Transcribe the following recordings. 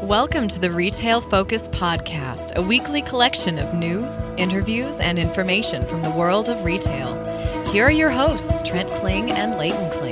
Welcome to the Retail Focus Podcast, a weekly collection of news, interviews, and information from the world of retail. Here are your hosts, Trent Kling and Leighton Kling.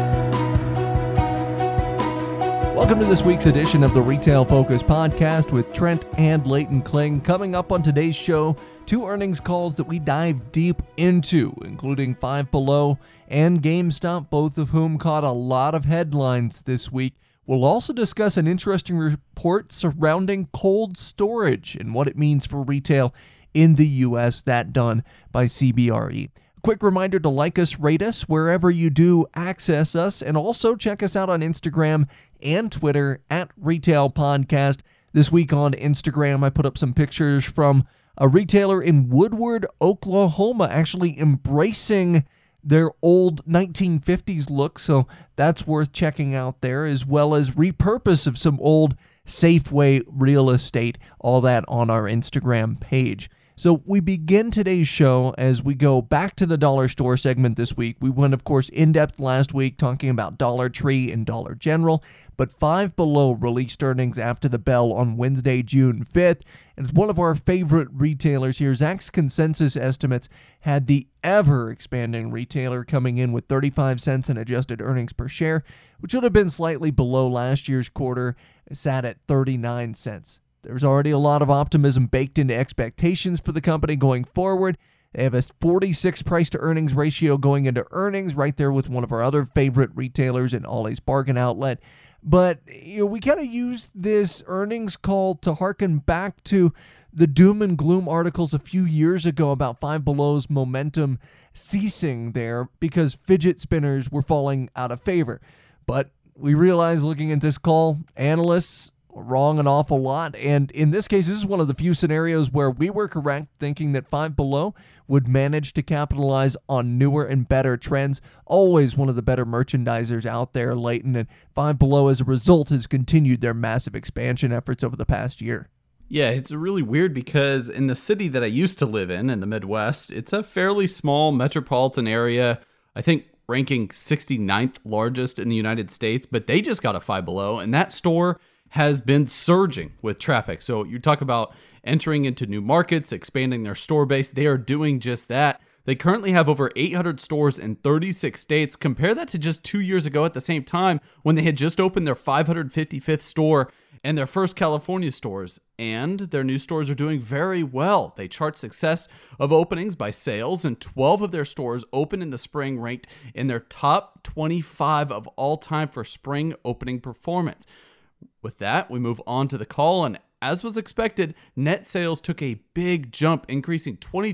Welcome to this week's edition of the Retail Focus Podcast with Trent and Leighton Kling. Coming up on today's show, two earnings calls that we dive deep into, including Five Below and GameStop, both of whom caught a lot of headlines this week. We'll also discuss an interesting report surrounding cold storage and what it means for retail in the U.S., that done by CBRE. A quick reminder to like us, rate us wherever you do access us, and also check us out on Instagram and Twitter at Retail Podcast. This week on Instagram, I put up some pictures from a retailer in Woodward, Oklahoma, actually embracing their old 1950s look, so that's worth checking out there, as well as repurpose of some old Safeway real estate, all that on our Instagram page. So we begin today's show as we go back to the dollar store segment this week. We went, of course, in-depth last week talking about Dollar Tree and Dollar General, but Five Below released earnings after the bell on Wednesday, June 5th, and it's one of our favorite retailers here. Zacks consensus estimates had the ever-expanding retailer coming in with 35 cents in adjusted earnings per share, which would have been slightly below last year's quarter, sat at 39 cents. There's already a lot of optimism baked into expectations for the company going forward. They have a 46 price-to-earnings ratio going into earnings, right there with one of our other favorite retailers in Ollie's Bargain Outlet. But we kind of used this earnings call to harken back to the doom and gloom articles a few years ago about Five Below's momentum ceasing there because fidget spinners were falling out of favor. But we realized looking at this call, analysts wrong an awful lot, and in this case, this is one of the few scenarios where we were correct, thinking that Five Below would manage to capitalize on newer and better trends. Always one of the better merchandisers out there, Leighton, and Five Below, as a result, has continued their massive expansion efforts over the past year. Yeah, it's really weird because in the city that I used to live in the Midwest, it's a fairly small metropolitan area, I think ranking 69th largest in the United States, but they just got a Five Below, and that store has been surging with traffic. So you talk about entering into new markets, expanding their store base. They are doing just that. They currently have over 800 stores in 36 states. Compare that to just 2 years ago at the same time when they had just opened their 555th store and their first California stores. And their new stores are doing very well. They chart success of openings by sales, and 12 of their stores opened in the spring ranked in their top 25 of all time for spring opening performance. With that, we move on to the call, and as was expected, net sales took a big jump, increasing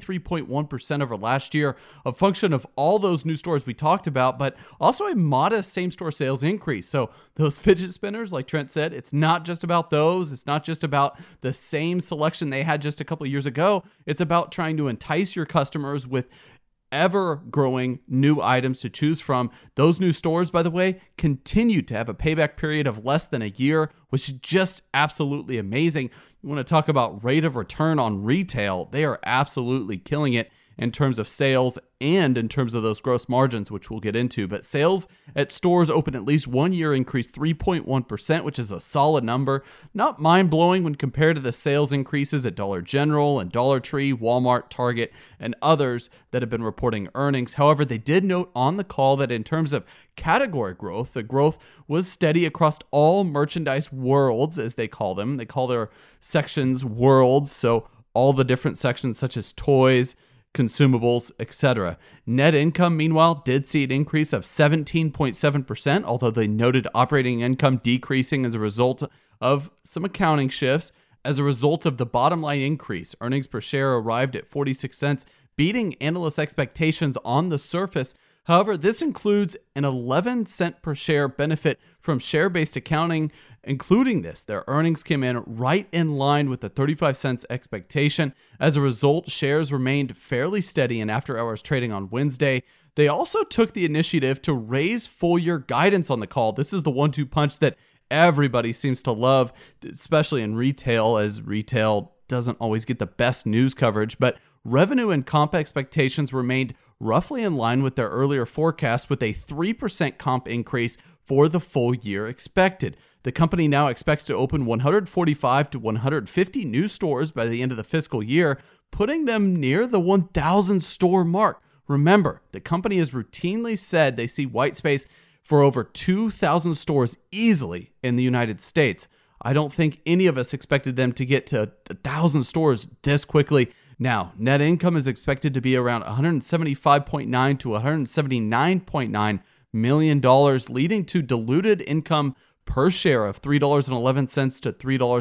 23.1% over last year, a function of all those new stores we talked about, but also a modest same-store sales increase. So those fidget spinners, like Trent said, it's not just about those. It's not just about the same selection they had just a couple of years ago. It's about trying to entice your customers with ever-growing new items to choose from. Those new stores, by the way, continue to have a payback period of less than a year, which is just absolutely amazing. You want to talk about rate of return on retail, they are absolutely killing it in terms of sales and in terms of those gross margins, which we'll get into. But sales at stores open at least 1 year increased 3.1%, which is a solid number. Not mind-blowing when compared to the sales increases at Dollar General and Dollar Tree, Walmart, Target, and others that have been reporting earnings. However, they did note on the call that in terms of category growth, the growth was steady across all merchandise worlds, as they call them. They call their sections worlds, so all the different sections such as toys, consumables, etc. Net income, meanwhile, did see an increase of 17.7%, although they noted operating income decreasing as a result of some accounting shifts. As a result of the bottom line increase, earnings per share arrived at 46 cents, beating analysts' expectations on the surface. However, this includes an 11 cent per share benefit from share-based accounting. Including this, their earnings came in right in line with the 35 cents expectation. As a result, shares remained fairly steady in after-hours trading on Wednesday. They also took the initiative to raise full-year guidance on the call. This is the 1-2 punch that everybody seems to love, especially in retail, as retail doesn't always get the best news coverage. But revenue and comp expectations remained roughly in line with their earlier forecast, with a 3% comp increase for the full year expected. The company now expects to open 145 to 150 new stores by the end of the fiscal year, putting them near the 1,000 store mark. Remember, the company has routinely said they see white space for over 2,000 stores easily in the United States. I don't think any of us expected them to get to 1,000 stores this quickly. Now, net income is expected to be around $175.9 to $179.9 million, leading to diluted income per share of $3.11 to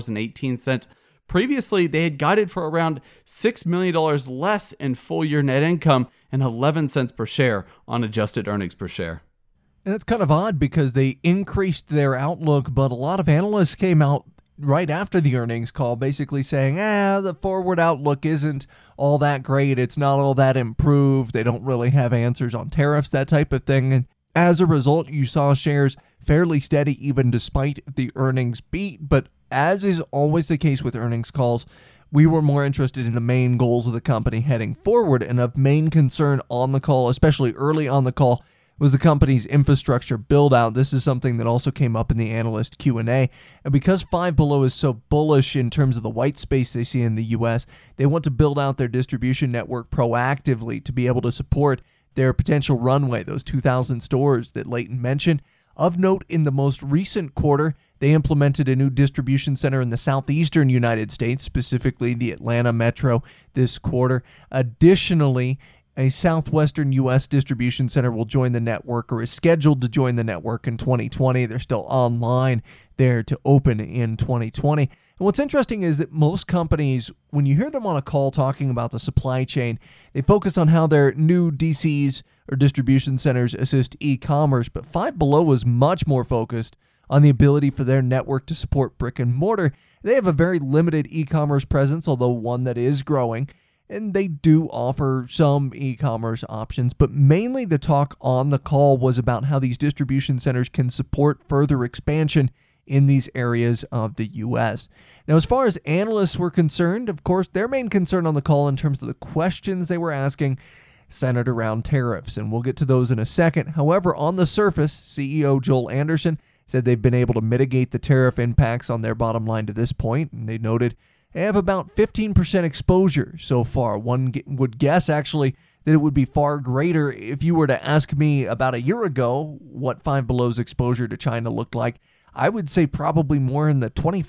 $3.18. Previously, they had guided for around $6 million less in full-year net income and 11 cents per share on adjusted earnings per share. And that's kind of odd because they increased their outlook, but a lot of analysts came out right after the earnings call basically saying, the forward outlook isn't all that great. It's not all that improved. They don't really have answers on tariffs, that type of thing. And as a result, you saw shares fairly steady even despite the earnings beat. But as is always the case with earnings calls, we were more interested in the main goals of the company heading forward. And of main concern on the call, especially early on the call, was the company's infrastructure build-out. This is something that also came up in the analyst Q&A. And because Five Below is so bullish in terms of the white space they see in the U.S., they want to build out their distribution network proactively to be able to support their potential runway, those 2,000 stores that Leighton mentioned. Of note, in the most recent quarter, they implemented a new distribution center in the southeastern United States, specifically the Atlanta metro this quarter. Additionally, a southwestern U.S. distribution center will join the network or is scheduled to join the network in 2020. They're still online there to open in 2020. And what's interesting is that most companies, when you hear them on a call talking about the supply chain, they focus on how their new DCs or distribution centers assist e-commerce, but Five Below was much more focused on the ability for their network to support brick and mortar. They have a very limited e-commerce presence, although one that is growing. And they do offer some e-commerce options, but mainly the talk on the call was about how these distribution centers can support further expansion in these areas of the U.S. Now, as far as analysts were concerned, of course, their main concern on the call in terms of the questions they were asking centered around tariffs, and we'll get to those in a second. However, on the surface, CEO Joel Anderson said they've been able to mitigate the tariff impacts on their bottom line to this point, and they noted they have about 15% exposure so far. One would guess, actually, that it would be far greater if you were to ask me about a year ago what Five Below's exposure to China looked like. I would say probably more in the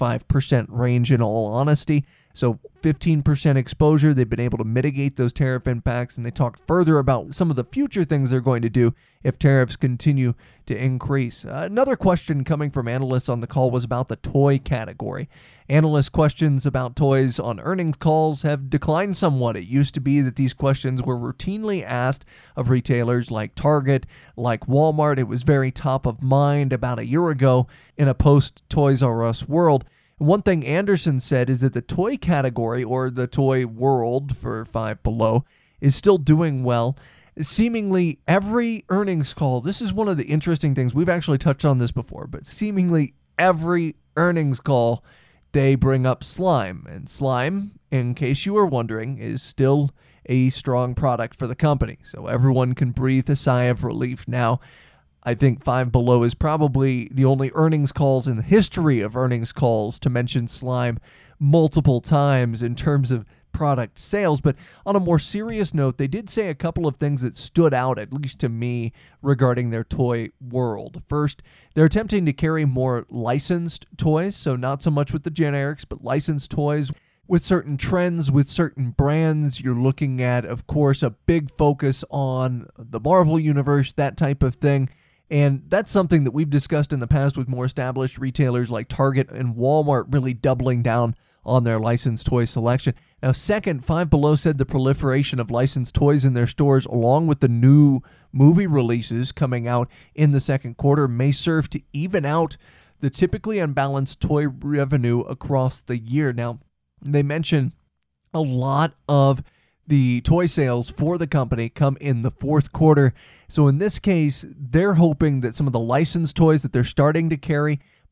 25% range in all honesty. So 15% exposure. They've been able to mitigate those tariff impacts, and they talked further about some of the future things they're going to do if tariffs continue to increase. Another question coming from analysts on the call was about the toy category. Analyst questions about toys on earnings calls have declined somewhat. It used to be that these questions were routinely asked of retailers like Target, like Walmart. It was very top of mind about a year ago in a post-Toys R Us world. One thing Anderson said is that the toy category, or the toy world for Five Below, is still doing well. Seemingly every earnings call, this is one of the interesting things, we've actually touched on this before, but seemingly every earnings call, they bring up slime. And slime, in case you were wondering, is still a strong product for the company. So everyone can breathe a sigh of relief now. I think Five Below is probably the only earnings calls in the history of earnings calls to mention slime multiple times in terms of product sales. But on a more serious note, they did say a couple of things that stood out, at least to me, regarding their toy world. First, they're attempting to carry more licensed toys, so not so much with the generics, but licensed toys with certain trends, with certain brands. You're looking at, of course, a big focus on the Marvel Universe, that type of thing. And that's something that we've discussed in the past with more established retailers like Target and Walmart really doubling down on their licensed toy selection. Now, second, Five Below said the proliferation of licensed toys in their stores, along with the new movie releases coming out in the second quarter, may serve to even out the typically unbalanced toy revenue across the year. Now, they mention a lot of the toy sales for the company come in the fourth quarter. So in this case, they're hoping that some of the licensed toys that they're starting to carry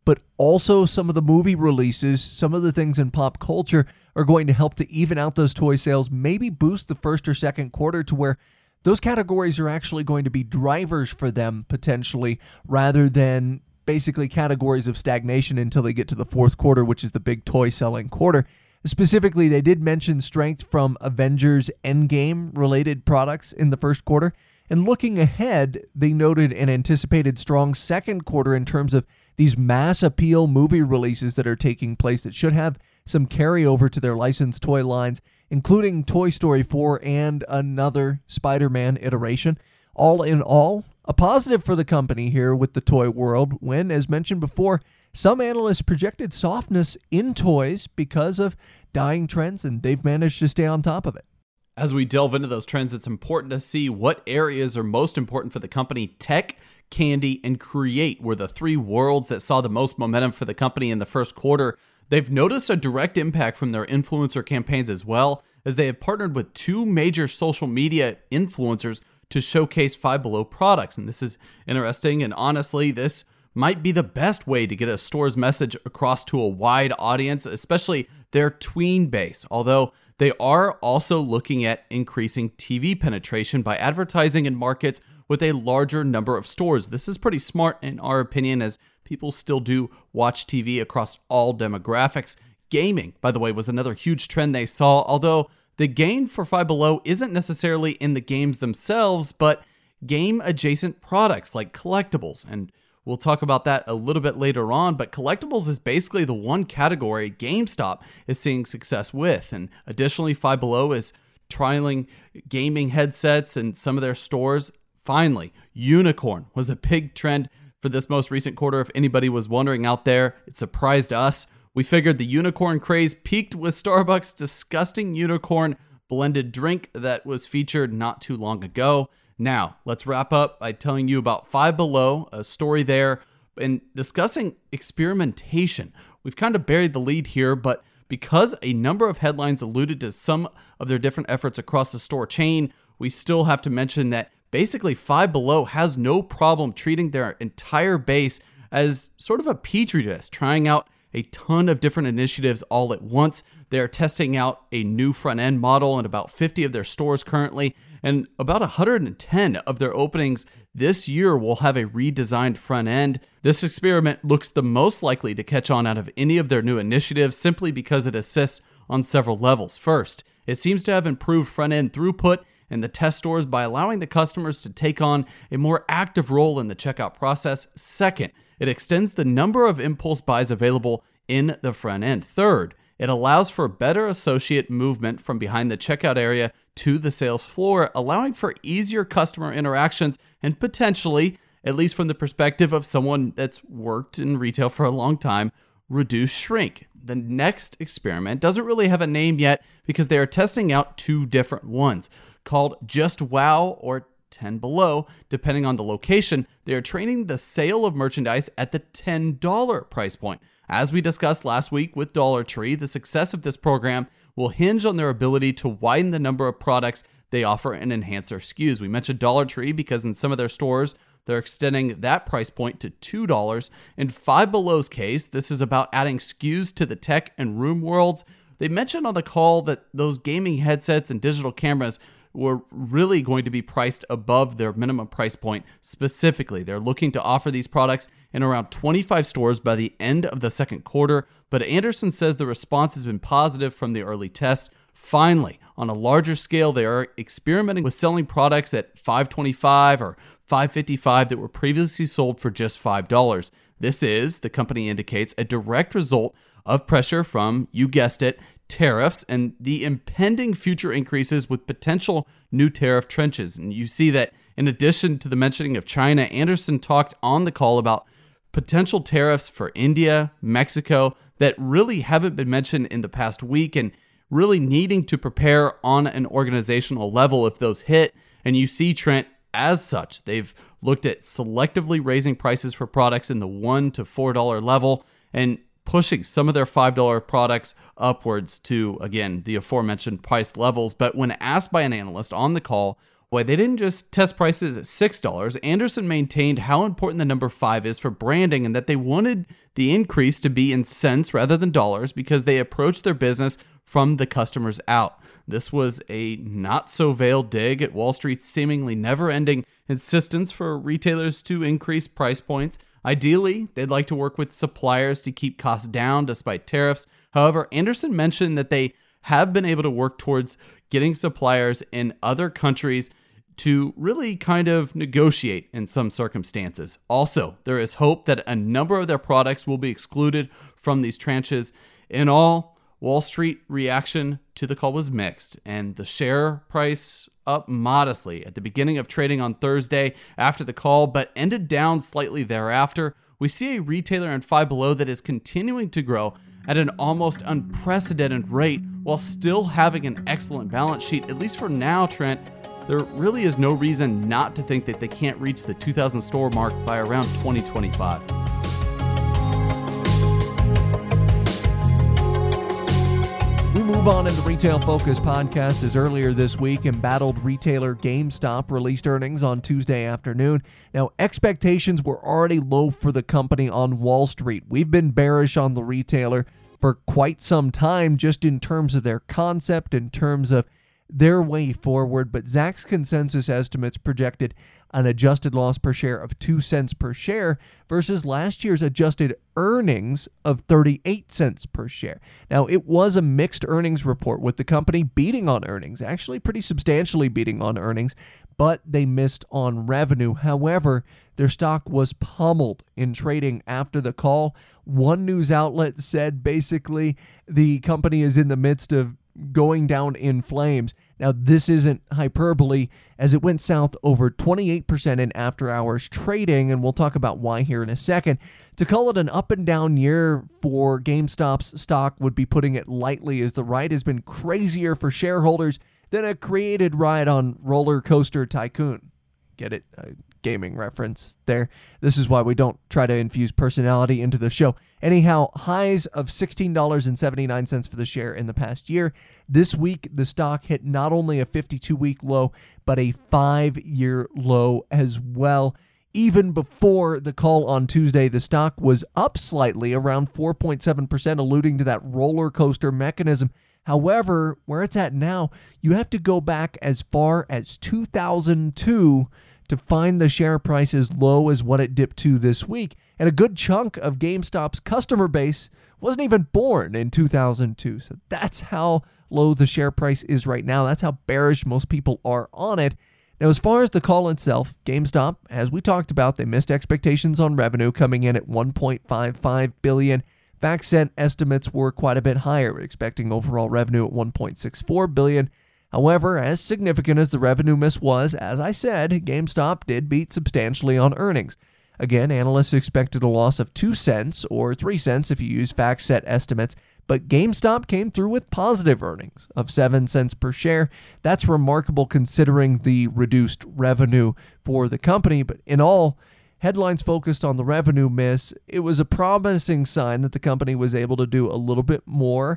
but also some of the movie releases, some of the things in pop culture are going to help to even out those toy sales, maybe boost the first or second quarter to where those categories are actually going to be drivers for them potentially, rather than basically categories of stagnation until they get to the fourth quarter, which is the big toy selling quarter. Specifically, they did mention strength from Avengers Endgame related products in the first quarter. And looking ahead, they noted an anticipated strong second quarter in terms of these mass appeal movie releases that are taking place that should have some carryover to their licensed toy lines, including Toy Story 4 and another Spider-Man iteration. All in all, a positive for the company here with the toy world when, as mentioned before, some analysts projected softness in toys because of dying trends, and they've managed to stay on top of it. As we delve into those trends, it's important to see what areas are most important for the company. Tech, candy, and create were the three worlds that saw the most momentum for the company in the first quarter. They've noticed a direct impact from their influencer campaigns as well, as they have partnered with two major social media influencers to showcase Five Below products. And this is interesting, and honestly, this might be the best way to get a store's message across to a wide audience, especially their tween base, although they are also looking at increasing TV penetration by advertising in markets with a larger number of stores. This is pretty smart in our opinion, as people still do watch TV across all demographics. Gaming, by the way, was another huge trend they saw, although the gain for Five Below isn't necessarily in the games themselves, but game-adjacent products like collectibles. And we'll talk about that a little bit later on, but collectibles is basically the one category GameStop is seeing success with. And additionally, Five Below is trialing gaming headsets in some of their stores. Finally, unicorn was a big trend for this most recent quarter. If anybody was wondering out there, it surprised us. We figured the unicorn craze peaked with Starbucks' disgusting unicorn blended drink that was featured not too long ago. Now, let's wrap up by telling you about Five Below, a story there, and discussing experimentation. We've kind of buried the lead here, but because a number of headlines alluded to some of their different efforts across the store chain, we still have to mention that basically Five Below has no problem treating their entire base as sort of a petri dish, trying out a ton of different initiatives all at once. They're testing out a new front-end model in about 50 of their stores currently, and about 110 of their openings this year will have a redesigned front end. This experiment looks the most likely to catch on out of any of their new initiatives simply because it assists on several levels. First, it seems to have improved front-end throughput in the test stores by allowing the customers to take on a more active role in the checkout process. Second, it extends the number of impulse buys available in the front end. Third, it allows for better associate movement from behind the checkout area to the sales floor, allowing for easier customer interactions and potentially, at least from the perspective of someone that's worked in retail for a long time, reduce shrink. The next experiment doesn't really have a name yet because they are testing out two different ones called Just Wow or 10 Below, depending on the location. They are training the sale of merchandise at the $10 price point. As we discussed last week with Dollar Tree, the success of this program will hinge on their ability to widen the number of products they offer and enhance their SKUs. We mentioned Dollar Tree because in some of their stores, they're extending that price point to $2. In Five Below's case, this is about adding SKUs to the tech and room worlds. They mentioned on the call that those gaming headsets and digital cameras were really going to be priced above their minimum price point. Specifically, they're looking to offer these products in around 25 stores by the end of the second quarter, but Anderson says the response has been positive from the early tests. Finally, on a larger scale, they are experimenting with selling products at $5.25 or $5.55 that were previously sold for just $5. This is, the company indicates, a direct result of pressure from, you guessed it, tariffs and the impending future increases with potential new tariff trenches. And you see that in addition to the mentioning of China, Anderson talked on the call about potential tariffs for India, Mexico, that really haven't been mentioned in the past week, and really needing to prepare on an organizational level if those hit. And you see, Trent, as such, they've looked at selectively raising prices for products in the $1 to $4 level and pushing some of their $5 products upwards to, again, the aforementioned price levels. But when asked by an analyst on the call Boy, they didn't just test prices at $6. Anderson maintained how important the number 5 is for branding and that they wanted the increase to be in cents rather than dollars because they approached their business from the customers out. This was a not-so-veiled dig at Wall Street's seemingly never-ending insistence for retailers to increase price points. Ideally, they'd like to work with suppliers to keep costs down despite tariffs. However, Anderson mentioned that they have been able to work towards getting suppliers in other countries to really kind of negotiate in some circumstances. Also, there is hope that a number of their products will be excluded from these tranches. In all, Wall Street reaction to the call was mixed, and the share price up modestly at the beginning of trading on Thursday after the call, but ended down slightly thereafter. We see a retailer in Five Below that is continuing to grow at an almost unprecedented rate while still having an excellent balance sheet. At least for now, Trent, there really is no reason not to think that they can't reach the 2,000 store mark by around 2025. We move on in the Retail Focus podcast as earlier this week, embattled retailer GameStop released earnings on Tuesday afternoon. Now, expectations were already low for the company on Wall Street. We've been bearish on the retailer for quite some time, just in terms of their concept, in terms of their way forward, but Zacks consensus estimates projected an adjusted loss per share of 2 cents per share versus last year's adjusted earnings of 38 cents per share. Now, it was a mixed earnings report with the company beating on earnings, actually pretty substantially beating on earnings, but they missed on revenue. However, their stock was pummeled in trading after the call. One news outlet said basically the company is in the midst of going down in flames. Now, this isn't hyperbole, as it went south over 28% in after-hours trading, and we'll talk about why here in a second. To call it an up-and-down year for GameStop's stock would be putting it lightly, as the ride has been crazier for shareholders than a created ride on Roller Coaster Tycoon. Get it? Gaming reference there. This is why we don't try to infuse personality into the show. Anyhow, highs of $16.79 for the share in the past year. This week, the stock hit not only a 52-week low, but a 5-year low as well. Even before the call on Tuesday, the stock was up slightly, around 4.7%, alluding to that roller coaster mechanism. However, where it's at now, you have to go back as far as 2002 to find the share price as low as what it dipped to this week. And a good chunk of GameStop's customer base wasn't even born in 2002. So that's how low the share price is right now. That's how bearish most people are on it. Now, as far as the call itself, GameStop, as we talked about, they missed expectations on revenue, coming in at $1.55 billion. FactSet estimates were quite a bit higher, expecting overall revenue at $1.64 billion. However, as significant as the revenue miss was, as I said, GameStop did beat substantially on earnings. Again, analysts expected a loss of 2 cents or 3 cents if you use FactSet estimates, but GameStop came through with positive earnings of 7 cents per share. That's remarkable considering the reduced revenue for the company, but in all, headlines focused on the revenue miss. It was a promising sign that the company was able to do a little bit more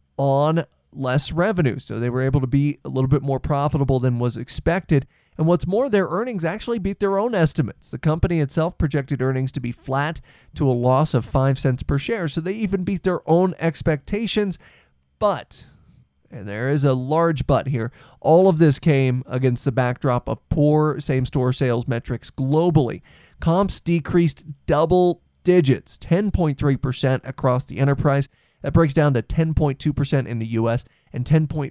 on less revenue. So they were able to be a little bit more profitable than was expected. And what's more, their earnings actually beat their own estimates. The company itself projected earnings to be flat to a loss of 5 cents per share. So they even beat their own expectations. But, and there is a large but here, all of this came against the backdrop of poor same-store sales metrics globally. Comps decreased double digits, 10.3% across the enterprise. That breaks down to 10.2% in the U.S. and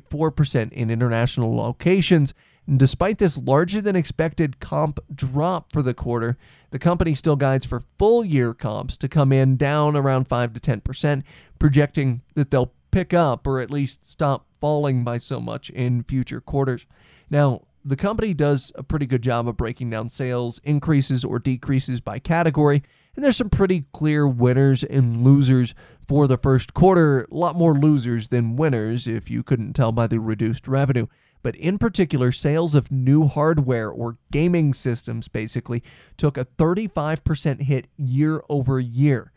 10.4% in international locations. And despite this larger than expected comp drop for the quarter, the company still guides for full year comps to come in down around 5 to 10%, projecting that they'll pick up or at least stop falling by so much in future quarters. Now, the company does a pretty good job of breaking down sales increases or decreases by category, and there's some pretty clear winners and losers for the first quarter. A lot more losers than winners, if you couldn't tell by the reduced revenue. But in particular, sales of new hardware or gaming systems basically took a 35% hit year over year.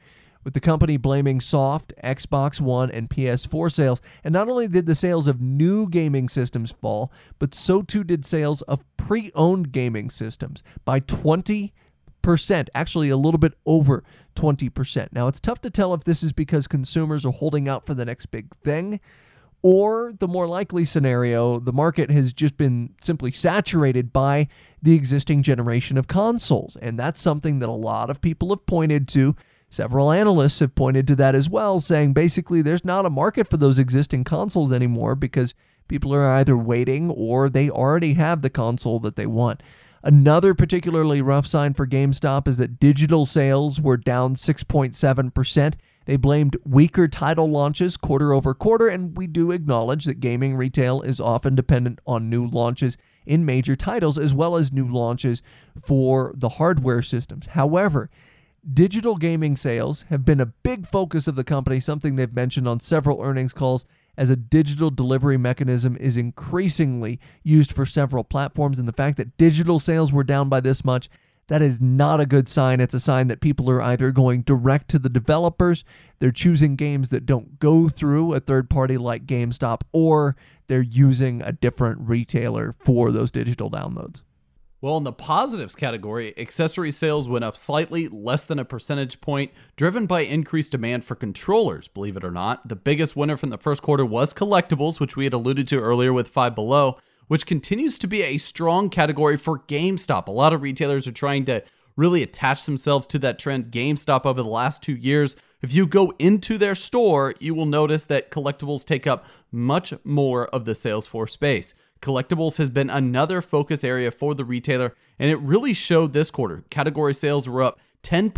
with the company blaming soft Xbox One and PS4 sales. And not only did the sales of new gaming systems fall, but so too did sales of pre-owned gaming systems by 20%, actually a little bit over 20%. Now, it's tough to tell if this is because consumers are holding out for the next big thing, or the more likely scenario, the market has just been simply saturated by the existing generation of consoles. And that's something that a lot of people have pointed to. Several analysts have pointed to that as well, saying basically there's not a market for those existing consoles anymore because people are either waiting or they already have the console that they want. Another particularly rough sign for GameStop is that digital sales were down 6.7%. They blamed weaker title launches quarter over quarter, and we do acknowledge that gaming retail is often dependent on new launches in major titles as well as new launches for the hardware systems. However, digital gaming sales have been a big focus of the company, something they've mentioned on several earnings calls, as a digital delivery mechanism is increasingly used for several platforms. And the fact that digital sales were down by this much, that is not a good sign. It's a sign that people are either going direct to the developers, they're choosing games that don't go through a third party like GameStop, or they're using a different retailer for those digital downloads. Well, in the positives category, accessory sales went up slightly, less than a percentage point, driven by increased demand for controllers, believe it or not. The biggest winner from the first quarter was collectibles, which we had alluded to earlier with Five Below, which continues to be a strong category for GameStop. A lot of retailers are trying to really attach themselves to that trend. GameStop over the last 2 years, if you go into their store, you will notice that collectibles take up much more of the sales floor space. Collectibles has been another focus area for the retailer, and it really showed this quarter. Category sales were up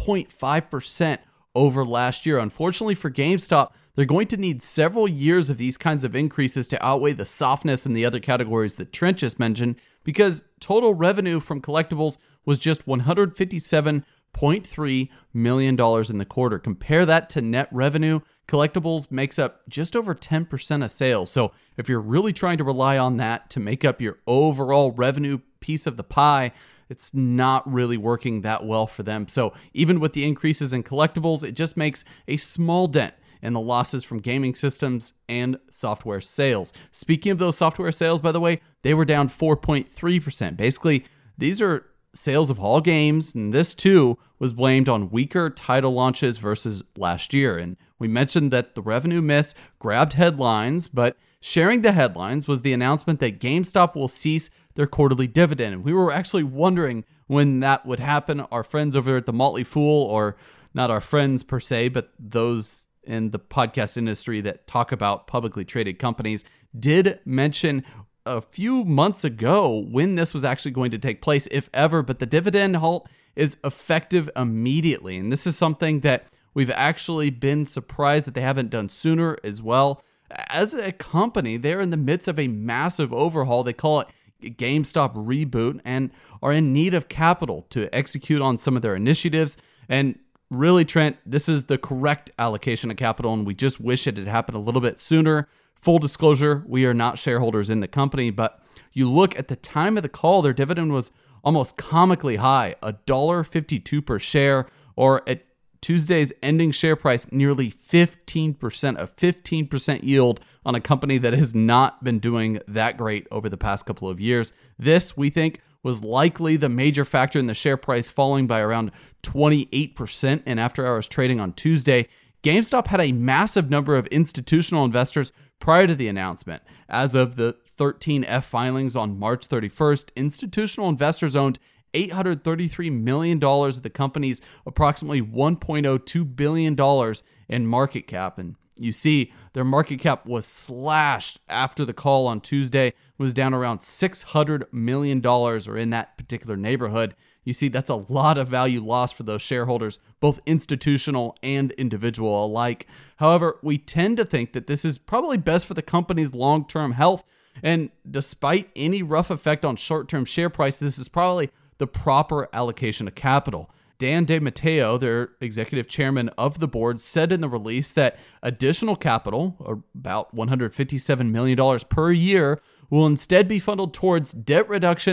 10.5% over last year. Unfortunately for GameStop, they're going to need several years of these kinds of increases to outweigh the softness in the other categories that Trent just mentioned, because total revenue from collectibles was just $157.3 million in the quarter. Compare that to net revenue. Collectibles makes up just over 10% of sales. So if you're really trying to rely on that to make up your overall revenue piece of the pie, it's not really working that well for them. So even with the increases in collectibles, it just makes a small dent in the losses from gaming systems and software sales. Speaking of those software sales, by the way, they were down 4.3%. Basically, these are sales of all games, and this too was blamed on weaker title launches versus last year. And we mentioned that the revenue miss grabbed headlines, but sharing the headlines was the announcement that GameStop will cease their quarterly dividend. And we were actually wondering when that would happen. Our friends over at the Motley Fool, or not our friends per se, but those in the podcast industry that talk about publicly traded companies, did mention a few months ago when this was actually going to take place, if ever, but the dividend halt is effective immediately. And this is something that we've actually been surprised that they haven't done sooner as well. As a company, they're in the midst of a massive overhaul. They call it GameStop Reboot, and are in need of capital to execute on some of their initiatives. And really, Trent, this is the correct allocation of capital, and we just wish it had happened a little bit sooner. Full disclosure, we are not shareholders in the company, but you look at the time of the call, their dividend was almost comically high, $1.52 per share, or at Tuesday's ending share price, nearly 15%, a 15% yield on a company that has not been doing that great over the past couple of years. This, we think, was likely the major factor in the share price falling by around 28% in after-hours trading on Tuesday. GameStop had a massive number of institutional investors prior to the announcement. As of the 13F filings on March 31st, institutional investors owned $833 million of the company's approximately $1.02 billion in market cap. And you see their market cap was slashed after the call on Tuesday, was down around $600 million, or in that particular neighborhood. You see, that's a lot of value lost for those shareholders, both institutional and individual alike. However, we tend to think that this is probably best for the company's long-term health. And despite any rough effect on short-term share price, this is probably the proper allocation of capital. Dan DeMatteo, their executive chairman of the board, said in the release that additional capital, or about $157 million per year, will instead be funneled towards debt reduction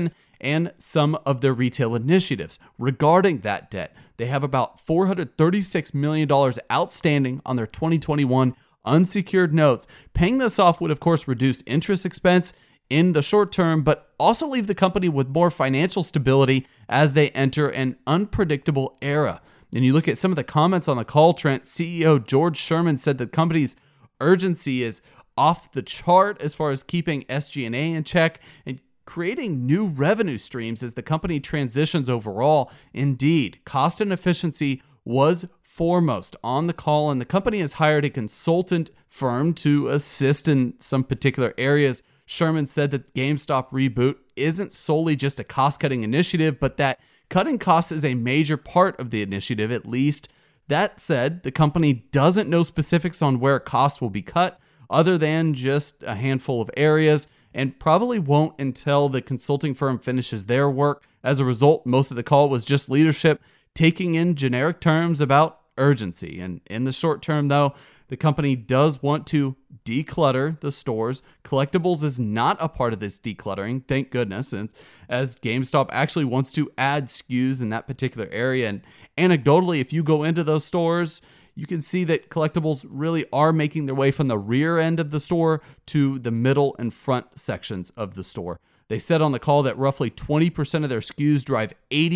and some of their retail initiatives. Regarding that debt, they have about $436 million outstanding on their 2021 unsecured notes. Paying this off would, of course, reduce interest expense in the short term, but also leave the company with more financial stability as they enter an unpredictable era. And you look at some of the comments on the call, Trent, CEO George Sherman said the company's urgency is off the chart as far as keeping SG&A in check and creating new revenue streams as the company transitions overall. Indeed, cost and efficiency was foremost on the call, and the company has hired a consultant firm to assist in some particular areas. Sherman said that the GameStop reboot isn't solely just a cost-cutting initiative, but that cutting costs is a major part of the initiative, at least. That said, the company doesn't know specifics on where costs will be cut, other than just a handful of areas, and probably won't until the consulting firm finishes their work. As a result, most of the call was just leadership taking in generic terms about urgency. And in the short term, though, the company does want to declutter the stores. Collectibles is not a part of this decluttering, thank goodness, and as GameStop actually wants to add SKUs in that particular area. And anecdotally, if you go into those stores, you can see that collectibles really are making their way from the rear end of the store to the middle and front sections of the store. They said on the call that roughly 20% of their SKUs drive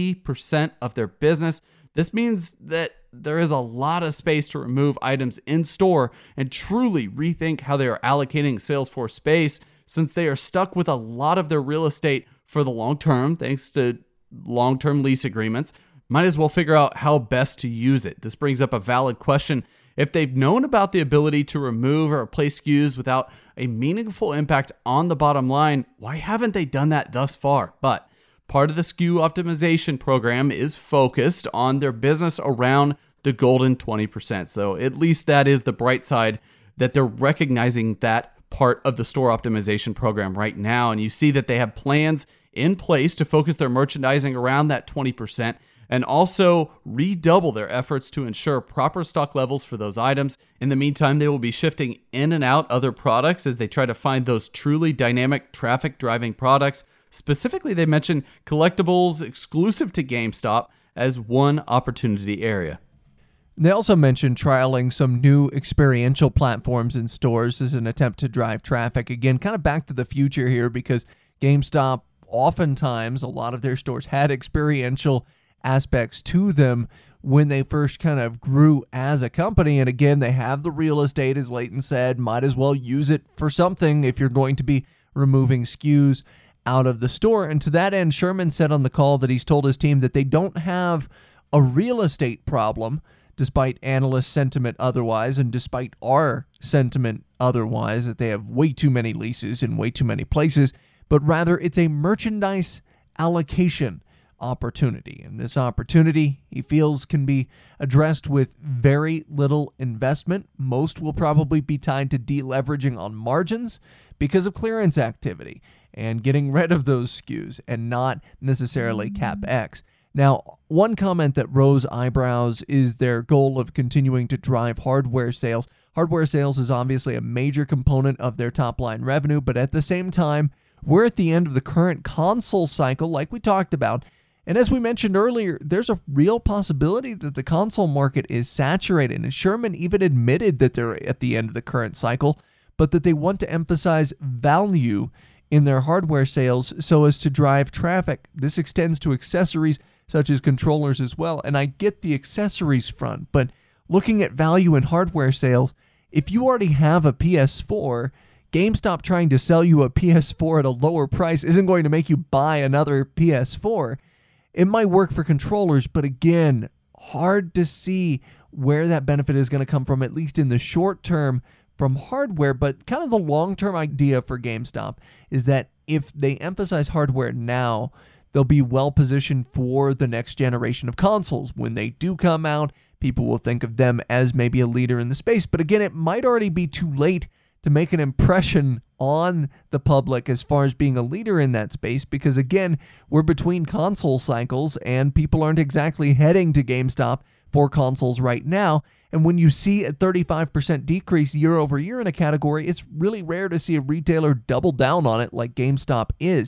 80% of their business. This means that there is a lot of space to remove items in store and truly rethink how they are allocating Salesforce space, since they are stuck with a lot of their real estate for the long term, thanks to long-term lease agreements. Might as well figure out how best to use it. This brings up a valid question. If they've known about the ability to remove or replace SKUs without a meaningful impact on the bottom line, why haven't they done that thus far? But part of the SKU optimization program is focused on their business around the golden 20%. So at least that is the bright side, that they're recognizing that part of the store optimization program right now. And you see that they have plans in place to focus their merchandising around that 20%. And also redouble their efforts to ensure proper stock levels for those items. In the meantime, they will be shifting in and out other products as they try to find those truly dynamic traffic-driving products. Specifically, they mentioned collectibles exclusive to GameStop as one opportunity area. They also mentioned trialing some new experiential platforms in stores as an attempt to drive traffic. Again, kind of back to the future here, because GameStop, oftentimes, a lot of their stores had experiential aspects to them when they first kind of grew as a company. And again, they have the real estate, as Leighton said, might as well use it for something if you're going to be removing SKUs out of the store. And to that end, Sherman said on the call that he's told his team that they don't have a real estate problem, despite analyst sentiment otherwise, and despite our sentiment otherwise, that they have way too many leases in way too many places, but rather it's a merchandise allocation opportunity. And this opportunity, he feels, can be addressed with very little investment. Most will probably be tied to deleveraging on margins because of clearance activity and getting rid of those SKUs, and not necessarily CapEx. Now, one comment that rose eyebrows is their goal of continuing to drive hardware sales. Hardware sales is obviously a major component of their top line revenue, but at the same time, we're at the end of the current console cycle, like we talked about. And as we mentioned earlier, there's a real possibility that the console market is saturated. And Sherman even admitted that they're at the end of the current cycle, but that they want to emphasize value in their hardware sales so as to drive traffic. This extends to accessories such as controllers as well. And I get the accessories front, but looking at value in hardware sales, if you already have a PS4, GameStop trying to sell you a PS4 at a lower price isn't going to make you buy another PS4. It might work for controllers, but again, hard to see where that benefit is going to come from, at least in the short term, from hardware. But kind of the long-term idea for GameStop is that if they emphasize hardware now, they'll be well-positioned for the next generation of consoles. When they do come out, people will think of them as maybe a leader in the space. But again, it might already be too late to make an impression on the public as far as being a leader in that space, because again, we're between console cycles and people aren't exactly heading to GameStop for consoles right now. And when you see a 35% decrease year over year in a category, it's really rare to see a retailer double down on it like GameStop is.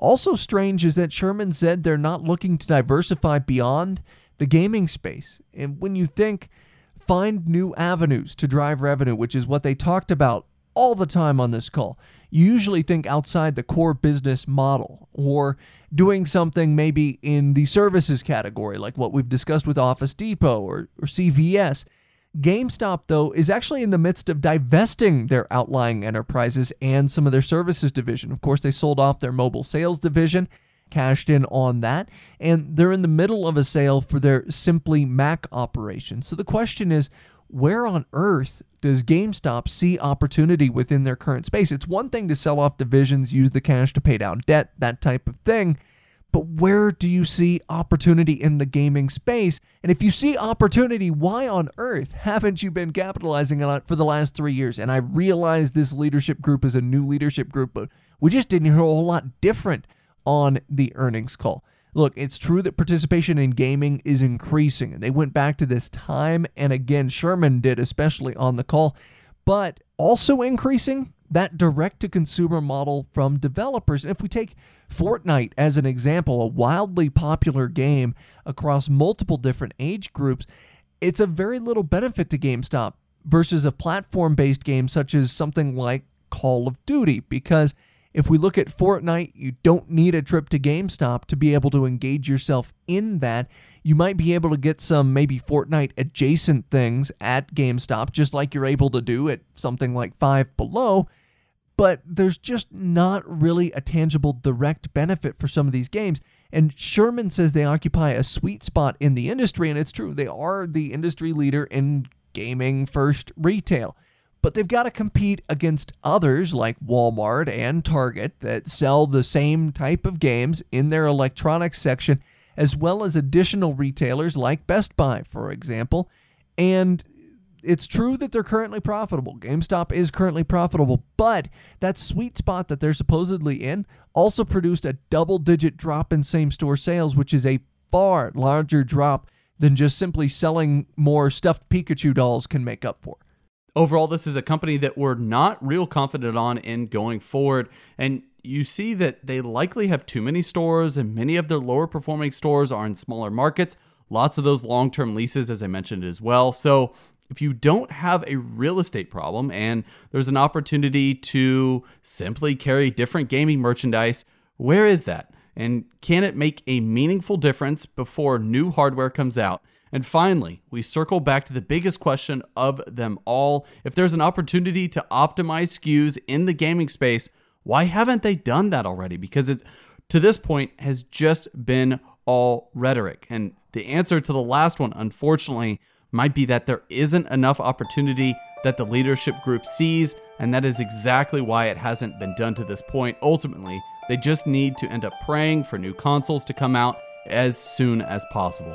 Also strange is that Sherman said they're not looking to diversify beyond the gaming space. And when you think find new avenues to drive revenue, which is what they talked about all the time on this call, you usually think outside the core business model or doing something maybe in the services category, like what we've discussed with Office Depot or CVS. GameStop, though, is actually in the midst of divesting their outlying enterprises and some of their services division. Of course, they sold off their mobile sales division, cashed in on that, and they're in the middle of a sale for their Simply Mac operation. So the question is, where on earth does GameStop see opportunity within their current space? It's one thing to sell off divisions, use the cash to pay down debt, that type of thing. But where do you see opportunity in the gaming space? And if you see opportunity, why on earth haven't you been capitalizing on it for the last 3 years? And I realize this leadership group is a new leadership group, but we just didn't hear a whole lot different on the earnings call. Look, it's true that participation in gaming is increasing, and they went back to this time and again, Sherman did, especially on the call, but also increasing that direct-to-consumer model from developers. And if we take Fortnite as an example, a wildly popular game across multiple different age groups, it's a very little benefit to GameStop versus a platform-based game such as something like Call of Duty, because if we look at Fortnite, you don't need a trip to GameStop to be able to engage yourself in that. You might be able to get some maybe Fortnite adjacent things at GameStop, just like you're able to do at something like Five Below, but there's just not really a tangible direct benefit for some of these games. And Sherman says they occupy a sweet spot in the industry, and it's true. They are the industry leader in gaming first retail. But they've got to compete against others like Walmart and Target that sell the same type of games in their electronics section, as well as additional retailers like Best Buy, for example. And it's true that they're currently profitable. GameStop is currently profitable, but that sweet spot that they're supposedly in also produced a double-digit drop in same-store sales, which is a far larger drop than just simply selling more stuffed Pikachu dolls can make up for. Overall, this is a company that we're not real confident on in going forward. And you see that they likely have too many stores, and many of their lower performing stores are in smaller markets. Lots of those long-term leases, as I mentioned as well. So if you don't have a real estate problem and there's an opportunity to simply carry different gaming merchandise, where is that? And can it make a meaningful difference before new hardware comes out? And finally, we circle back to the biggest question of them all. If there's an opportunity to optimize SKUs in the gaming space, why haven't they done that already? Because it, to this point, has just been all rhetoric. And the answer to the last one, unfortunately, might be that there isn't enough opportunity that the leadership group sees, and that is exactly why it hasn't been done to this point. Ultimately, they just need to end up praying for new consoles to come out as soon as possible.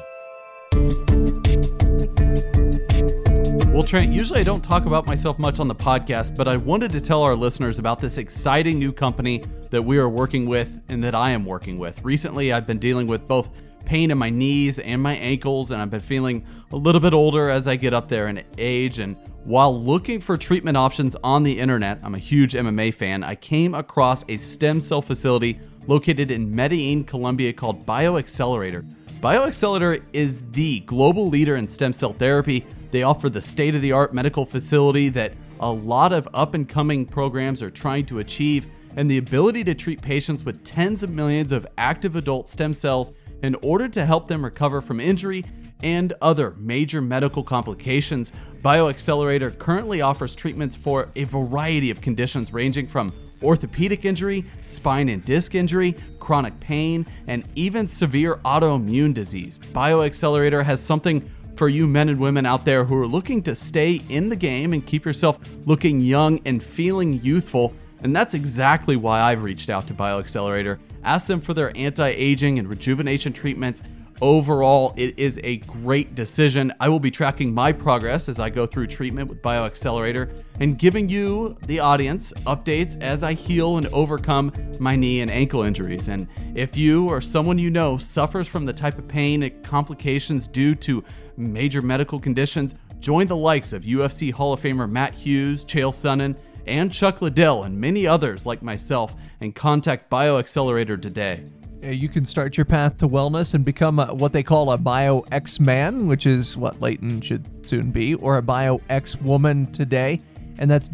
Well, Trent, usually I don't talk about myself much on the podcast, but I wanted to tell our listeners about this exciting new company that we are working with and that I am working with. Recently, I've been dealing with both pain in my knees and my ankles, and I've been feeling a little bit older as I get up there in age. And while looking for treatment options on the internet, I'm a huge MMA fan, I came across a stem cell facility located in Medellin, Colombia called BioAccelerator. BioAccelerator is the global leader in stem cell therapy. They offer the state-of-the-art medical facility that a lot of up-and-coming programs are trying to achieve, and the ability to treat patients with tens of millions of active adult stem cells in order to help them recover from injury and other major medical complications. BioAccelerator currently offers treatments for a variety of conditions ranging from orthopedic injury, spine and disc injury, chronic pain, and even severe autoimmune disease. BioAccelerator has something for you men and women out there who are looking to stay in the game and keep yourself looking young and feeling youthful. And that's exactly why I've reached out to BioAccelerator, asked them for their anti-aging and rejuvenation treatments. Overall, it is a great decision. I will be tracking my progress as I go through treatment with BioAccelerator and giving you, the audience, updates as I heal and overcome my knee and ankle injuries. And if you or someone you know suffers from the type of pain and complications due to major medical conditions, join the likes of UFC Hall of Famer Matt Hughes, Chael Sonnen, and Chuck Liddell and many others like myself and contact BioAccelerator today. You can start your path to wellness and become what they call a Bio-X-Man, which is what Leighton should soon be, or a Bio-X-Woman today. And that's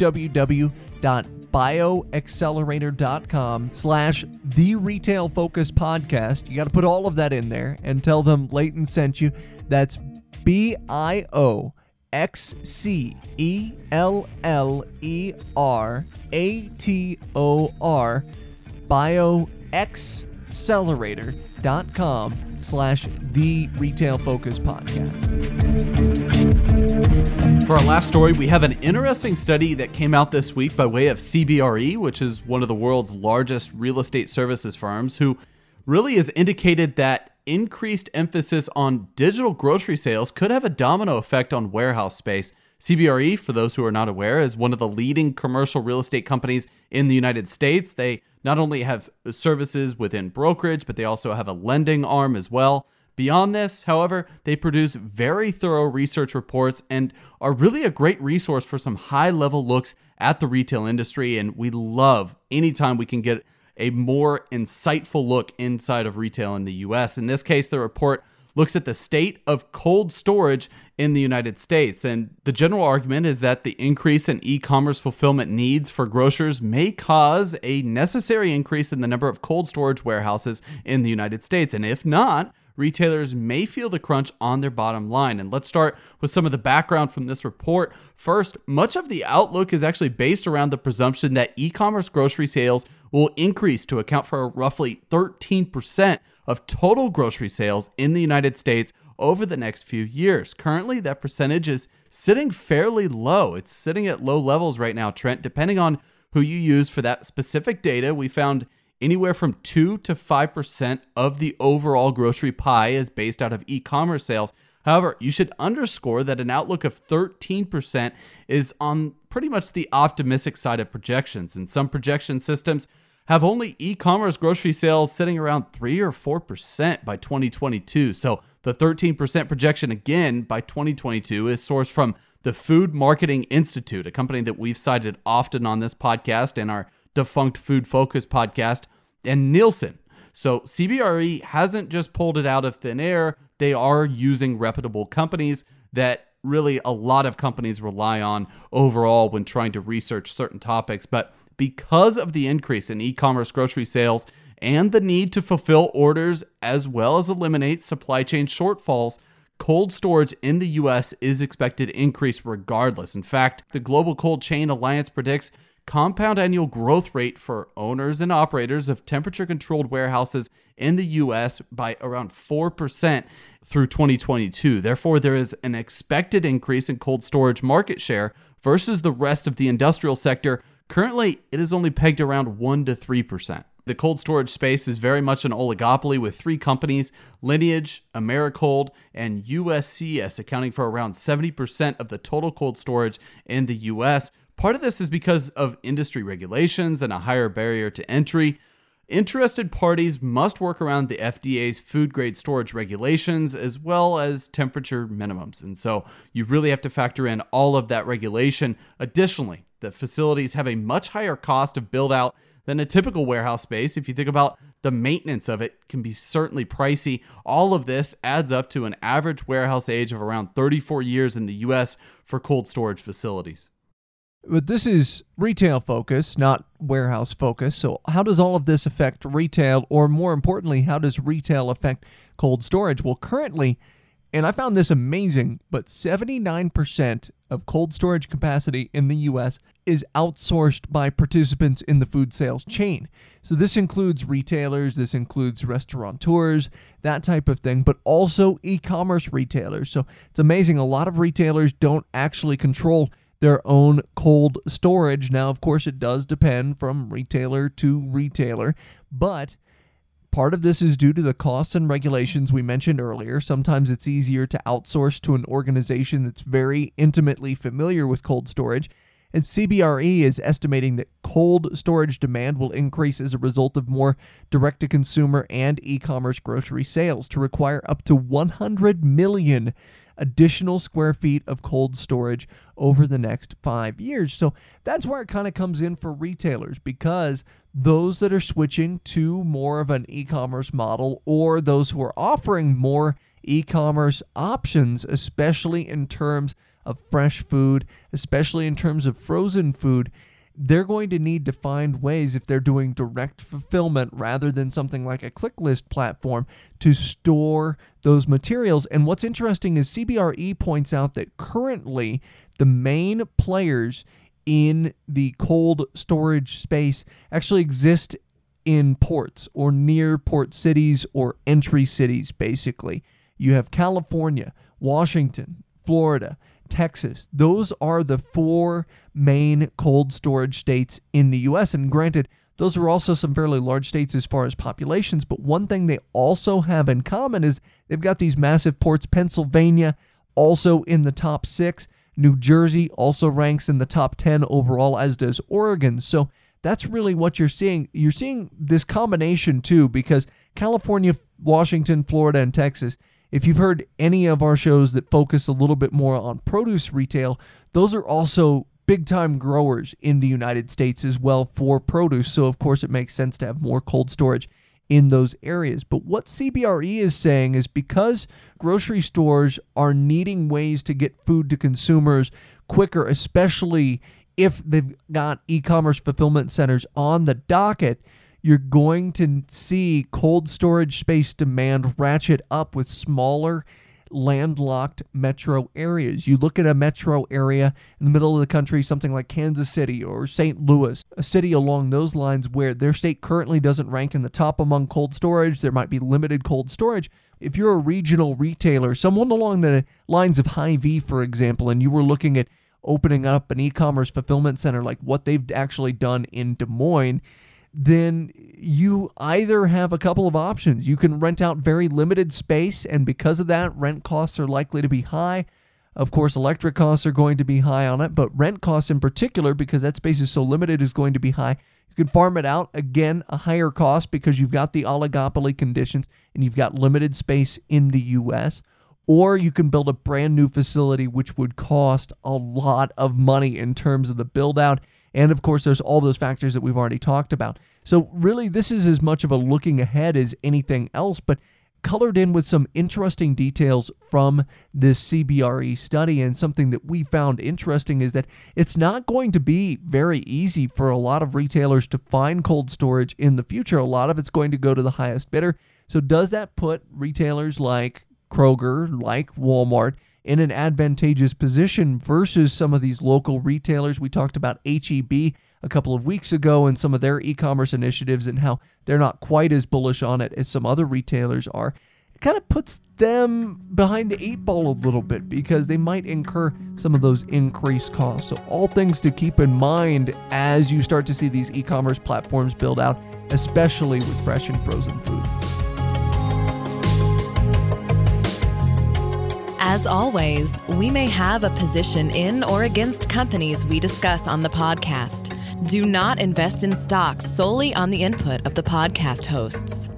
www.bioaccelerator.com/theretailfocuspodcast. You got to put all of that in there and tell them Leighton sent you. That's BioAccelerator, BioAccelerator.com/theretailfocuspodcast. For our last story, we have an interesting study that came out this week by way of CBRE, which is one of the world's largest real estate services firms, who really has indicated that increased emphasis on digital grocery sales could have a domino effect on warehouse space. CBRE, for those who are not aware, is one of the leading commercial real estate companies in the United States. They not only have services within brokerage, but they also have a lending arm as well. Beyond this, however, they produce very thorough research reports and are really a great resource for some high-level looks at the retail industry, and we love anytime we can get a more insightful look inside of retail in the U.S. In this case, the report looks at the state of cold storage in the United States. And the general argument is that the increase in e-commerce fulfillment needs for grocers may cause a necessary increase in the number of cold storage warehouses in the United States. And if not, retailers may feel the crunch on their bottom line. And let's start with some of the background from this report. First, much of the outlook is actually based around the presumption that e-commerce grocery sales will increase to account for roughly 13% of total grocery sales in the United States over the next few years. Currently, that percentage is sitting fairly low. It's sitting at low levels right now, Trent. Depending on who you use for that specific data, we found anywhere from 2 to 5% of the overall grocery pie is based out of e-commerce sales. However, you should underscore that an outlook of 13% is on pretty much the optimistic side of projections, and some projection systems have only e-commerce grocery sales sitting around 3 or 4% by 2022. So the 13% projection again by 2022 is sourced from the Food Marketing Institute, a company that we've cited often on this podcast and our defunct Food Focus podcast, and Nielsen. So CBRE hasn't just pulled it out of thin air. They are using reputable companies that really a lot of companies rely on overall when trying to research certain topics. But because of the increase in e-commerce grocery sales and the need to fulfill orders as well as eliminate supply chain shortfalls, cold storage in the U.S. is expected to increase regardless. In fact, the Global Cold Chain Alliance predicts compound annual growth rate for owners and operators of temperature-controlled warehouses in the U.S. by around 4% through 2022. Therefore, there is an expected increase in cold storage market share versus the rest of the industrial sector. Currently, it is only pegged around 1 to 3%. The cold storage space is very much an oligopoly with 3 companies, Lineage, Americold, and USCS, accounting for around 70% of the total cold storage in the U.S. Part of this is because of industry regulations and a higher barrier to entry. Interested parties must work around the FDA's food-grade storage regulations as well as temperature minimums. And so you really have to factor in all of that regulation. Additionally, the facilities have a much higher cost of build-out than a typical warehouse space. If you think about the maintenance of it, can be certainly pricey. All of this adds up to an average warehouse age of around 34 years in the U.S. for cold storage facilities. But this is retail focus, not warehouse focus. So how does all of this affect retail? Or more importantly, how does retail affect cold storage? Well, currently, and I found this amazing, but 79% of cold storage capacity in the U.S. is outsourced by participants in the food sales chain. So this includes retailers, this includes restaurateurs, that type of thing, but also e-commerce retailers. So it's amazing. A lot of retailers don't actually control their own cold storage. Now, of course, it does depend from retailer to retailer, but part of this is due to the costs and regulations we mentioned earlier. Sometimes it's easier to outsource to an organization that's very intimately familiar with cold storage. And CBRE is estimating that cold storage demand will increase as a result of more direct-to-consumer and e-commerce grocery sales to require up to 100 million additional square feet of cold storage over the next 5 years. So that's where it kind of comes in for retailers, because those that are switching to more of an e-commerce model, or those who are offering more e-commerce options, especially in terms of fresh food, especially in terms of frozen food, they're going to need to find ways, if they're doing direct fulfillment rather than something like a ClickList platform, to store those materials. And what's interesting is CBRE points out that currently the main players in the cold storage space actually exist in ports or near port cities or entry cities, basically. You have California, Washington, Florida, Texas. Those are the 4 main cold storage states in the U.S. And granted, those are also some fairly large states as far as populations, but one thing they also have in common is they've got these massive ports. Pennsylvania also in the top 6. New Jersey also ranks in the top 10 overall, as does Oregon. So that's really what you're seeing. You're seeing this combination too, because California, Washington, Florida, and Texas, if you've heard any of our shows that focus a little bit more on produce retail, those are also big-time growers in the United States as well for produce. So, of course, it makes sense to have more cold storage in those areas. But what CBRE is saying is, because grocery stores are needing ways to get food to consumers quicker, especially if they've got e-commerce fulfillment centers on the docket, you're going to see cold storage space demand ratchet up with smaller landlocked metro areas. You look at a metro area in the middle of the country, something like Kansas City or St. Louis, a city along those lines where their state currently doesn't rank in the top among cold storage. There might be limited cold storage. If you're a regional retailer, someone along the lines of Hy-Vee, for example, and you were looking at opening up an e-commerce fulfillment center like what they've actually done in Des Moines, then you either have a couple of options. You can rent out very limited space, and because of that, rent costs are likely to be high. Of course, electric costs are going to be high on it, but rent costs in particular, because that space is so limited, is going to be high. You can farm it out, again, a higher cost because you've got the oligopoly conditions and you've got limited space in the U.S., or you can build a brand new facility, which would cost a lot of money in terms of the build out. And of course, there's all those factors that we've already talked about. So really, this is as much of a looking ahead as anything else, but colored in with some interesting details from this CBRE study. And something that we found interesting is that it's not going to be very easy for a lot of retailers to find cold storage in the future. A lot of it's going to go to the highest bidder. So does that put retailers like Kroger, like Walmart, in an advantageous position versus some of these local retailers? We talked about H-E-B a couple of weeks ago and some of their e-commerce initiatives and how they're not quite as bullish on it as some other retailers are. It kind of puts them behind the 8 ball a little bit because they might incur some of those increased costs. So all things to keep in mind as you start to see these e-commerce platforms build out, especially with fresh and frozen food. As always, we may have a position in or against companies we discuss on the podcast. Do not invest in stocks solely on the input of the podcast hosts.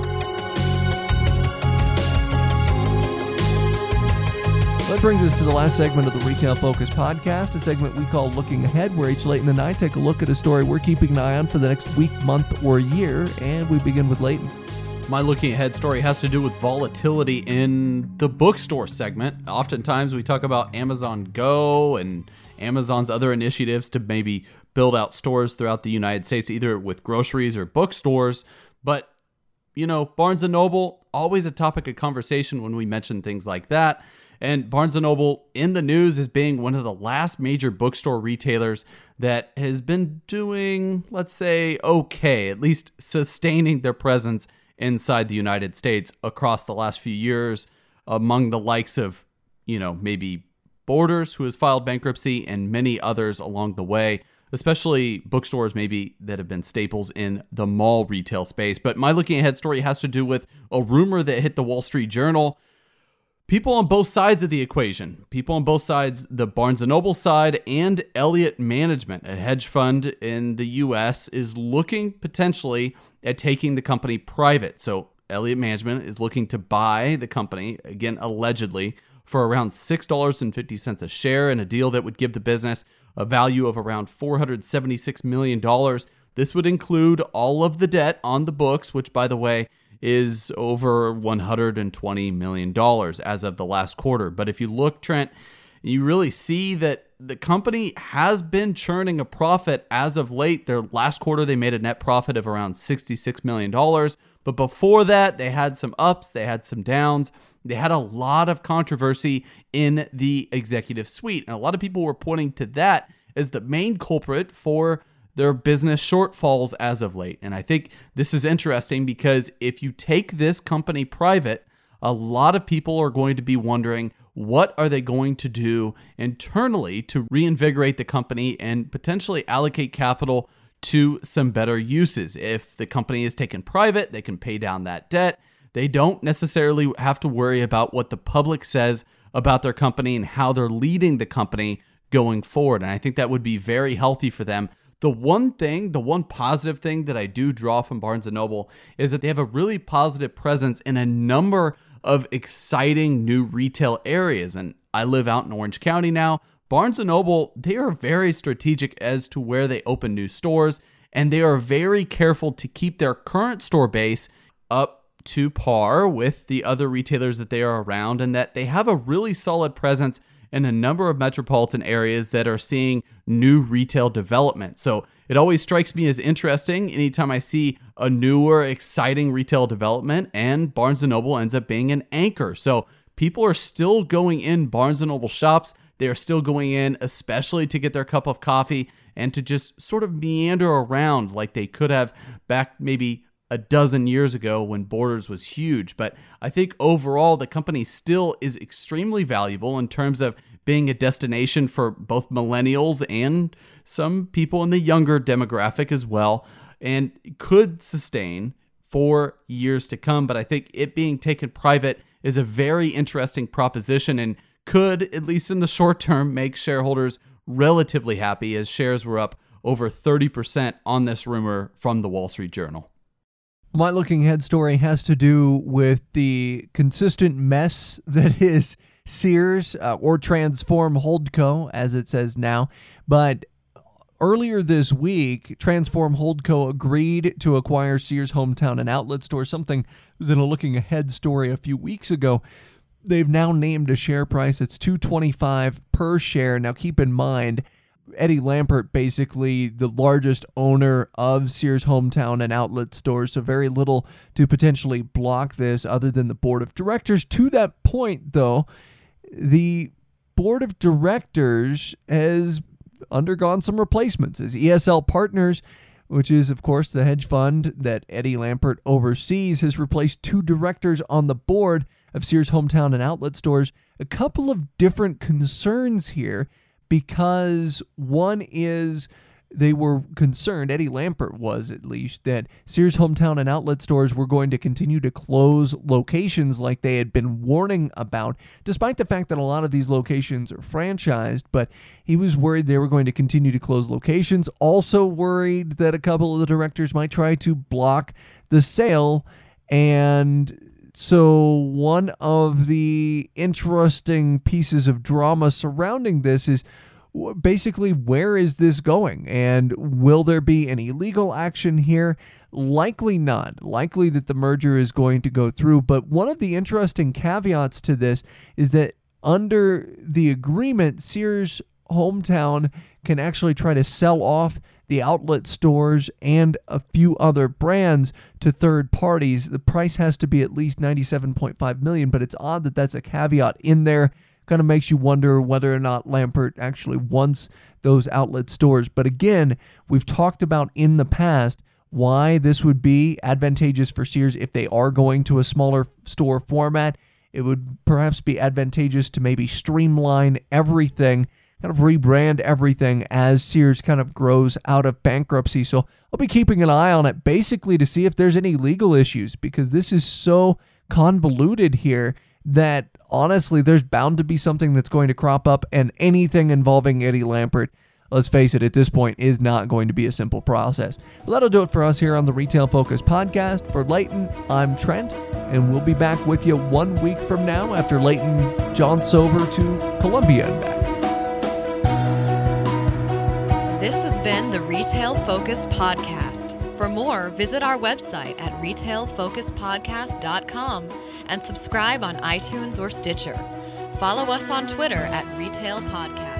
That brings us to the last segment of the Retail Focus podcast, a segment we call Looking Ahead, where each Leighton and I take a look at a story we're keeping an eye on for the next week, month, or year, and we begin with Leighton. My looking ahead story has to do with volatility in the bookstore segment. Oftentimes we talk about Amazon Go and Amazon's other initiatives to maybe build out stores throughout the United States, either with groceries or bookstores. But, you know, Barnes & Noble, always a topic of conversation when we mention things like that. And Barnes & Noble in the news as being one of the last major bookstore retailers that has been doing, let's say, okay, at least sustaining their presence inside the United States across the last few years, among the likes of, you know, maybe Borders, who has filed bankruptcy, and many others along the way, especially bookstores maybe that have been staples in the mall retail space. But my looking ahead story has to do with a rumor that hit the Wall Street Journal. People on both sides of the equation, people on both sides, the Barnes & Noble side and Elliott Management, a hedge fund in the U.S., is looking potentially at taking the company private. So Elliott Management is looking to buy the company, again, allegedly, for around $6.50 a share in a deal that would give the business a value of around $476 million. This would include all of the debt on the books, which, by the way, is over $120 million as of the last quarter. But if you look, Trent, you really see that the company has been churning a profit as of late. Their last quarter, they made a net profit of around $66 million. But before that, they had some ups, they had some downs. They had a lot of controversy in the executive suite. And a lot of people were pointing to that as the main culprit for their business shortfalls as of late. And I think this is interesting because if you take this company private, a lot of people are going to be wondering, what are they going to do internally to reinvigorate the company and potentially allocate capital to some better uses? If the company is taken private, they can pay down that debt. They don't necessarily have to worry about what the public says about their company and how they're leading the company going forward. And I think that would be very healthy for them. The one positive thing that I do draw from Barnes & Noble is that they have a really positive presence in a number of exciting new retail areas. And I live out in Orange County now. Barnes & Noble, they are very strategic as to where they open new stores, and they are very careful to keep their current store base up to par with the other retailers that they are around, and that they have a really solid presence in a number of metropolitan areas that are seeing new retail development. So it always strikes me as interesting anytime I see a newer, exciting retail development, and Barnes & Noble ends up being an anchor. So people are still going in Barnes & Noble shops. They are still going in, especially to get their cup of coffee and to just sort of meander around like they could have back maybe a dozen years ago when Borders was huge. But I think overall, the company still is extremely valuable in terms of being a destination for both millennials and some people in the younger demographic as well, and could sustain for years to come. But I think it being taken private is a very interesting proposition and could, at least in the short term, make shareholders relatively happy, as shares were up over 30% on this rumor from the Wall Street Journal. My looking ahead story has to do with the consistent mess that is Sears or Transform Holdco, as it says now. But earlier this week, Transform Holdco agreed to acquire Sears Hometown and Outlet Store, something that was in a looking ahead story a few weeks ago. They've now named a share price. It's $2.25 per share. Now, keep in mind, Eddie Lampert, basically the largest owner of Sears Hometown and Outlet Stores, so very little to potentially block this other than the board of directors. To that point, though, the board of directors has undergone some replacements as ESL Partners, which is, of course, the hedge fund that Eddie Lampert oversees, has replaced two directors on the board of Sears Hometown and Outlet Stores. A couple of different concerns here, because one is they were concerned, Eddie Lampert was at least, that Sears Hometown and Outlet Stores were going to continue to close locations like they had been warning about, despite the fact that a lot of these locations are franchised. But he was worried they were going to continue to close locations, also worried that a couple of the directors might try to block the sale. And so one of the interesting pieces of drama surrounding this is basically, where is this going? And will there be any legal action here? Likely not. Likely that the merger is going to go through. But one of the interesting caveats to this is that under the agreement, Sears Hometown can actually try to sell off the outlet stores and a few other brands to third parties. The price has to be at least $97.5 million, but it's odd that that's a caveat in there. Kind of makes you wonder whether or not Lampert actually wants those outlet stores. But again, we've talked about in the past why this would be advantageous for Sears if they are going to a smaller store format. It would perhaps be advantageous to maybe streamline everything, kind of rebrand everything as Sears kind of grows out of bankruptcy. So I'll be keeping an eye on it basically to see if there's any legal issues, because this is so convoluted here that honestly there's bound to be something that's going to crop up, and anything involving Eddie Lampert, let's face it, at this point is not going to be a simple process. Well, that'll do it for us here on the Retail Focus podcast. For Leighton, I'm Trent. and we'll be back with you 1 week from now after Leighton jaunts over to Columbia and back. This has been the Retail Focus Podcast. For more, visit our website at retailfocuspodcast.com and subscribe on iTunes or Stitcher. Follow us on Twitter at Retail Podcast.